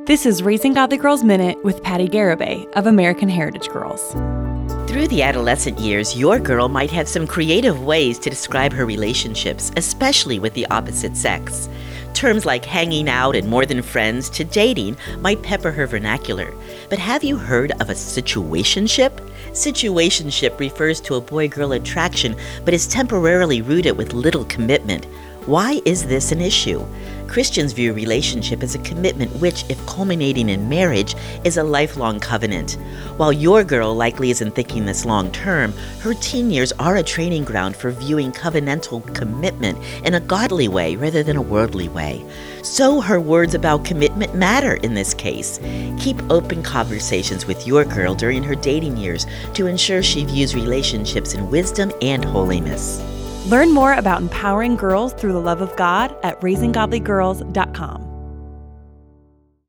This is Raising Godly Girls Minute with Patty Garibay of American Heritage Girls. Through the adolescent years, your girl might have some creative ways to describe her relationships, especially with the opposite sex. Terms like hanging out and more than friends to dating might pepper her vernacular. But have you heard of a situationship? Situationship refers to a boy-girl attraction, but is temporarily rooted with little commitment. Why is this an issue? Christians view relationship as a commitment which, if culminating in marriage, is a lifelong covenant. While your girl likely isn't thinking this long term, her teen years are a training ground for viewing covenantal commitment in a godly way rather than a worldly way. So her words about commitment matter in this case. Keep open conversations with your girl during her dating years to ensure she views relationships in wisdom and holiness. Learn more about empowering girls through the love of God at raisinggodlygirls.com.